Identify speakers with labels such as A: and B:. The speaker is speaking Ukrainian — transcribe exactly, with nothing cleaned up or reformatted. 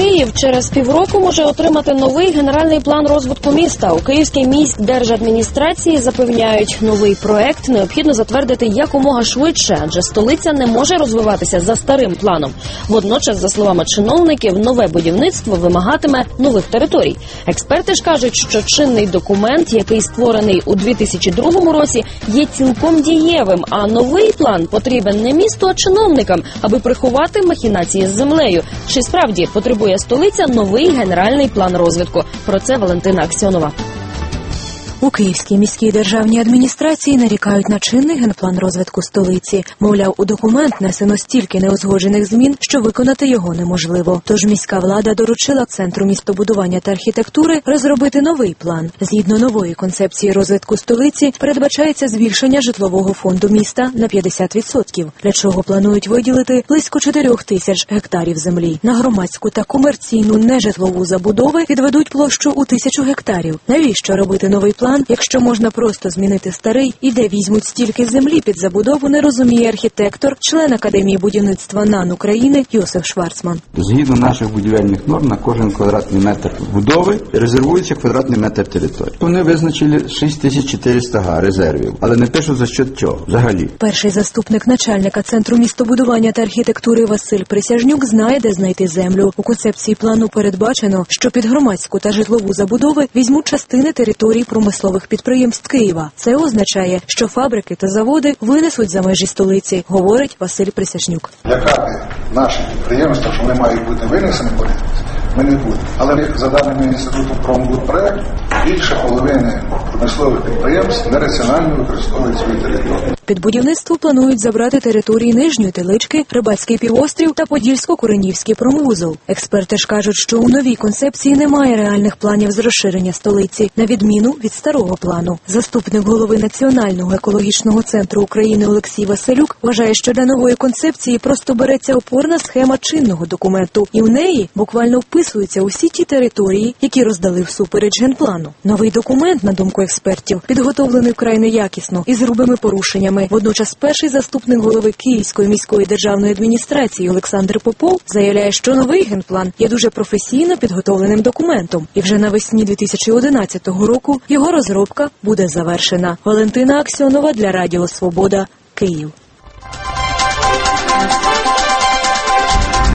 A: Київ через півроку може отримати новий генеральний план розвитку міста. У Київській міськдержадміністрації запевняють, новий проект необхідно затвердити якомога швидше, адже столиця не може розвиватися за старим планом. Водночас, за словами чиновників, нове будівництво вимагатиме нових територій. Експерти ж кажуть, що чинний документ, який створений у дві тисячі другому році, є цілком дієвим, а новий план потрібен не місту, а чиновникам, аби приховати махінації з землею. Чи справді потребує столиця новий генеральний план розвитку? Про це Валентина Аксьонова.
B: У Київській міській державній адміністрації нарікають на чинний генплан розвитку столиці. Мовляв, у документ несено стільки неузгоджених змін, що виконати його неможливо. Тож міська влада доручила Центру містобудування та архітектури розробити новий план. Згідно нової концепції розвитку столиці, передбачається збільшення житлового фонду міста на п'ятдесят відсотків, для чого планують виділити близько чотирьох тисяч гектарів землі. На громадську та комерційну нежитлову забудови відведуть площу у тисячу гектарів. Навіщо робити новий план, якщо можна просто змінити старий, і де візьмуть стільки землі під забудову, не розуміє архітектор, член Академії будівництва НАН України Йосиф Шварцман.
C: Згідно наших будівельних норм, на кожен квадратний метр будови резервується квадратний метр території. Вони визначили шість тисяч чотириста га резервів, але не пишуть за що чого взагалі.
B: Перший заступник начальника Центру містобудування та архітектури Василь Присяжнюк знає, де знайти землю. У концепції плану передбачено, що під громадську та житлову забудови візьмуть частини територій промислових підприємств Києва. Це означає, що фабрики та заводи винесуть за межі столиці, говорить Василь Присяжнюк.
D: Лякати наші підприємства, що вони мають бути винесені, ми не будемо. Але за даними Інституту Промбудпроект, більше половини промислових підприємств нераціонально використовують свої території.
B: Під будівництво планують забрати території Нижньої Телички, Рибацький півострів та Подільсько-Куренівський промвузол. Експерти ж кажуть, що у новій концепції немає реальних планів з розширення столиці, на відміну від старого плану. Заступник голови Національного екологічного центру України Олексій Василюк вважає, що для нової концепції просто береться опорна схема чинного документу, і в неї буквально вписуються усі ті території, які роздали всупереч генплану. Новий документ, на думку експертів, підготовлений вкрай неякісно і з грубими порушеннями. Водночас перший заступник голови Київської міської державної адміністрації Олександр Попов заявляє, що новий генплан є дуже професійно підготовленим документом, і вже навесні дві тисячі одинадцятого року його розробка буде завершена. Валентина Аксьонова для Радіо Свобода, Київ.